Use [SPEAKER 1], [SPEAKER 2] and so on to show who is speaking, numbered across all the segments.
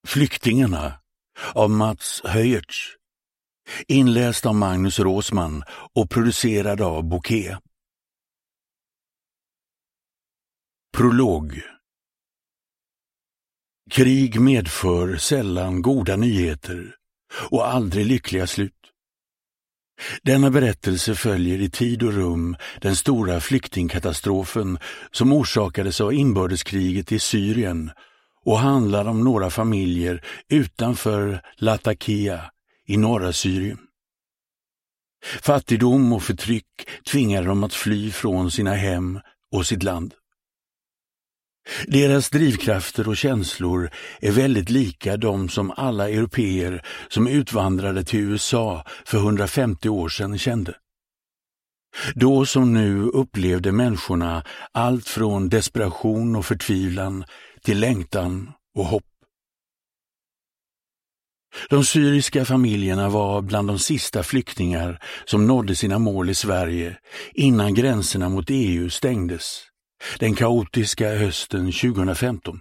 [SPEAKER 1] Flyktingarna av Mats Höjertz, inläst av Magnus Råsman och producerad av Bokeh. Prolog. Krig medför sällan goda nyheter och aldrig lyckliga slut. Denna berättelse följer i tid och rum den stora flyktingkatastrofen som orsakades av inbördeskriget i Syrien och handlar om några familjer utanför Latakia i norra Syrien. Fattigdom och förtryck tvingar dem att fly från sina hem och sitt land. Deras drivkrafter och känslor är väldigt lika de som alla européer som utvandrade till USA för 150 år sedan kände. Då som nu upplevde människorna allt från desperation och förtvivlan till längtan och hopp. De syriska familjerna var bland de sista flyktingar som nådde sina mål i Sverige innan gränserna mot EU stängdes. Den kaotiska hösten 2015.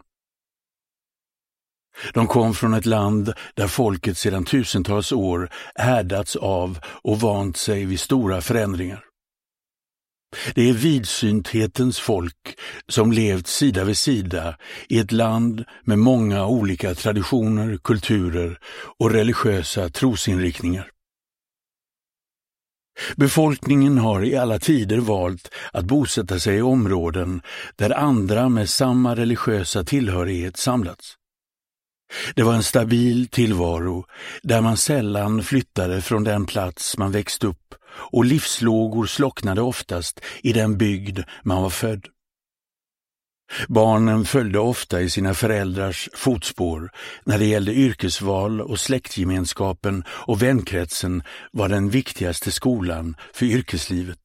[SPEAKER 1] De kom från ett land där folket sedan tusentals år härdats av och vant sig vid stora förändringar. Det är vidsynthetens folk som levt sida vid sida i ett land med många olika traditioner, kulturer och religiösa trosinriktningar. Befolkningen har i alla tider valt att bosätta sig i områden där andra med samma religiösa tillhörighet samlats. Det var en stabil tillvaro där man sällan flyttade från den plats man växt upp och livslågor slocknade oftast i den bygd man var född. Barnen följde ofta i sina föräldrars fotspår när det gällde yrkesval och släktgemenskapen och vänkretsen var den viktigaste skolan för yrkeslivet.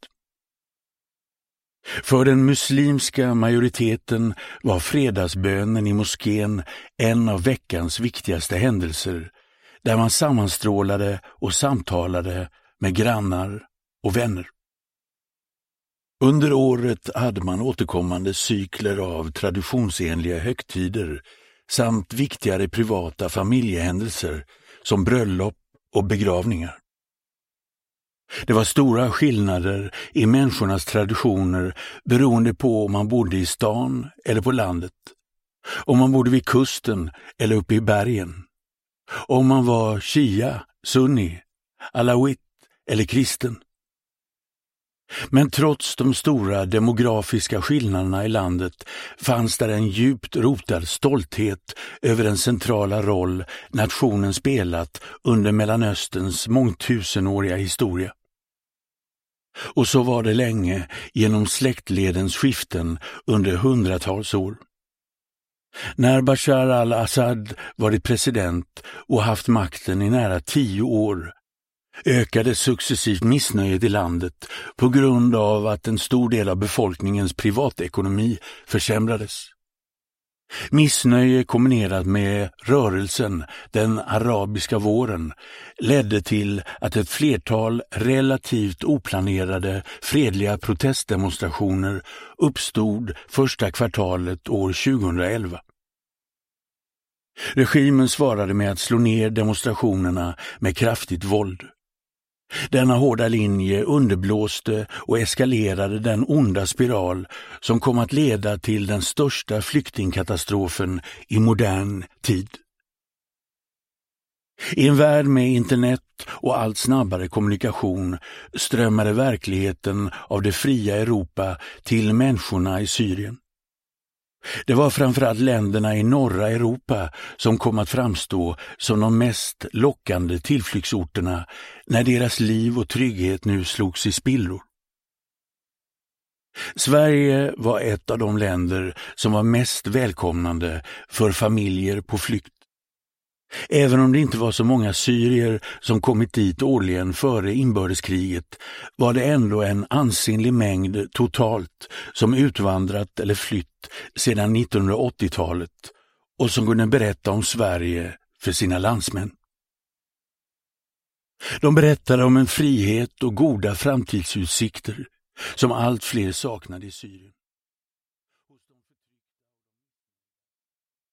[SPEAKER 1] För den muslimska majoriteten var fredagsbönen i moskén en av veckans viktigaste händelser där man sammanstrålade och samtalade med grannar och vänner. Under året hade man återkommande cykler av traditionsenliga högtider samt viktigare privata familjehändelser som bröllop och begravningar. Det var stora skillnader i människornas traditioner beroende på om man bodde i stan eller på landet, om man bodde vid kusten eller uppe i bergen, om man var shia, sunni, alawit eller kristen. Men trots de stora demografiska skillnaderna i landet fanns där en djupt rotad stolthet över den centrala roll nationen spelat under Mellanösterns mångtusenåriga historia. Och så var det länge genom släktledens skiften under hundratals år. När Bashar al-Assad varit president och haft makten i nära 10 år ökade successivt missnöjet i landet på grund av att en stor del av befolkningens privatekonomi försämrades. Missnöje kombinerat med rörelsen, den arabiska våren, ledde till att ett flertal relativt oplanerade fredliga protestdemonstrationer uppstod första kvartalet år 2011. Regimen svarade med att slå ner demonstrationerna med kraftigt våld. Denna hårda linje underblåste och eskalerade den onda spiral som kom att leda till den största flyktingkatastrofen i modern tid. I en värld med internet och allt snabbare kommunikation strömmade verkligheten av det fria Europa till människorna i Syrien. Det var framförallt länderna i norra Europa som kom att framstå som de mest lockande tillflyktsorterna när deras liv och trygghet nu slogs i spillror. Sverige var ett av de länder som var mest välkomnande för familjer på flykt. Även om det inte var så många syrier som kommit dit årligen före inbördeskriget var det ändå en ansenlig mängd totalt som utvandrat eller flytt sedan 1980-talet och som kunde berätta om Sverige för sina landsmän. De berättade om en frihet och goda framtidsutsikter som allt fler saknade i Syrien.